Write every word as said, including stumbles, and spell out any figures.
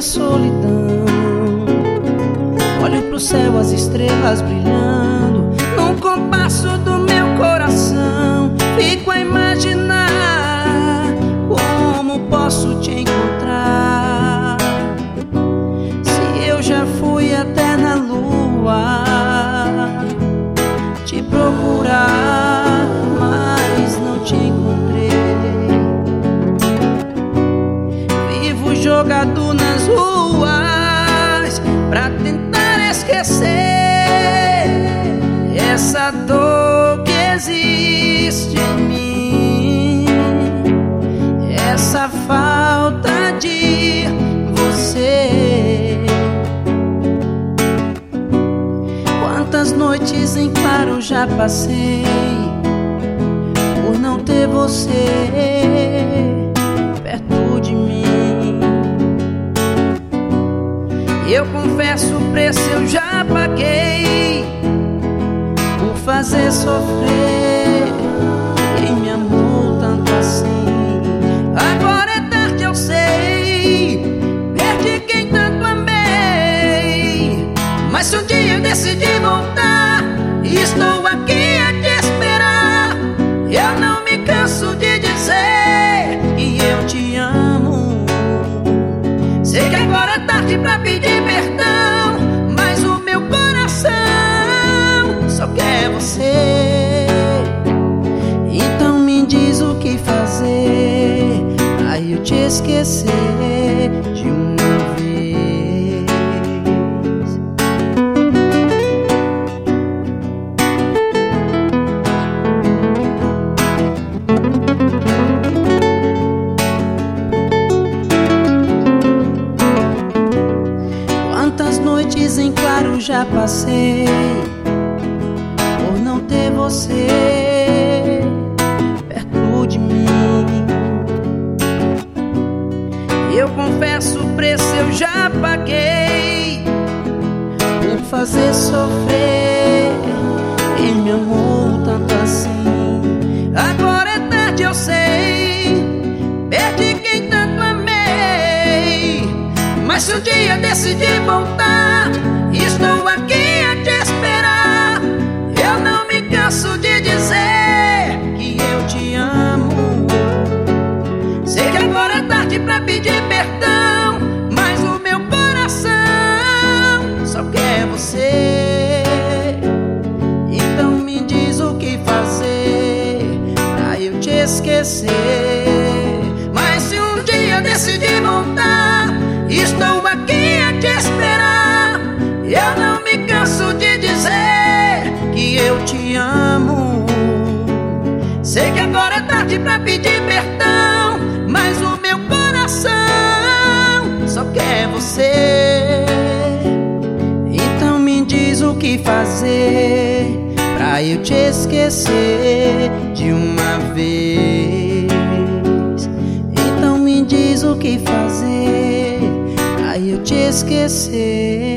minha solidão. Olho pro céu, as estrelas brilhando no compasso do meu coração. Fico a imaginar como posso te encontrar. Se eu já fui até na lua te procurar, mas não te encontrei. Vivo jogado nas ruas pra tentar esquecer essa dor que existe em mim, essa falta de você. Quantas noites em claro já passei por não ter você perto de mim. Eu confesso, o preço eu já paguei por fazer sofrer quem me amou tanto assim. Agora é tarde, eu sei, perdi quem tanto amei. Mas se um dia eu decidi voltar, estou aqui a te esperar. Eu não me canso de dizer que eu te amo. Sei que agora é tarde pra pedir perdão, mas o meu coração só quer você. Então me diz o que fazer pra eu te esquecer de uma vez. Quantas noites em claro já passei por não ter você perto de mim. Eu confesso, o preço eu já paguei por fazer sofrer quem me amou tanto assim. Agora é tarde, eu sei, perdi quem tanto amei. Mas se um dia decidir voltar, estou aqui a te esperar. Eu não me canso de dizer que eu te amo. Sei que agora é tarde pra pedir perdão, mas o meu coração só quer você. Então me diz o que fazer pra eu te esquecer. Mas se um dia eu decidir voltar, estou aqui a te esperar. Eu não me canso de dizer que eu te amo. Sei que agora é tarde pra pedir perdão, mas o meu coração só quer você. Então me diz o que fazer pra eu te esquecer de uma vez. Então me diz o que fazer pra eu te esquecer.